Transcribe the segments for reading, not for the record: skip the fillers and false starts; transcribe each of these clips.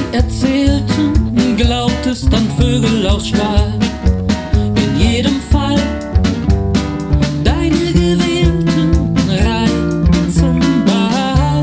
erzählten, glaubtest an Vögel aus Stahl. In jedem Fall deine gewählten Reizenwahl.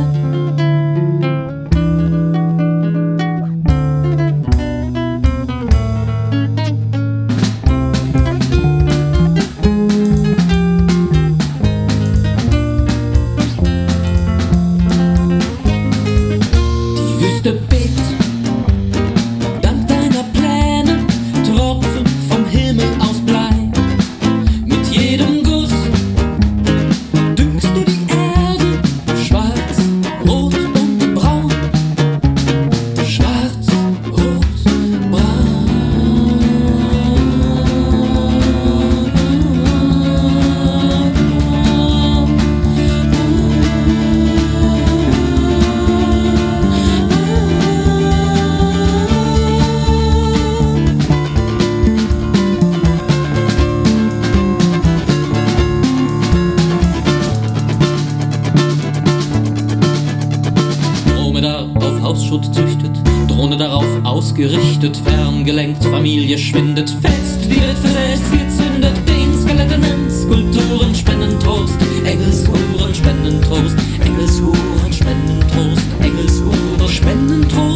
Die Wüste bebt dank deiner Pläne, Tropfen vom Himmel aus Blei. Mit jedem Guss düngst du die Erde schwarz, rot und braun. Schwarz, rot, braun. Dromedar auf Hausschutt züchtet, Drohne darauf ausgerichtet, ferngelenkt, Familie schwindet, fest wird fest, wir zündet den Skeletten in Skulpturen, spenden Trost, Engelshuren spenden Trost, Engelshuren spenden Trost, Engelshuren spenden Trost.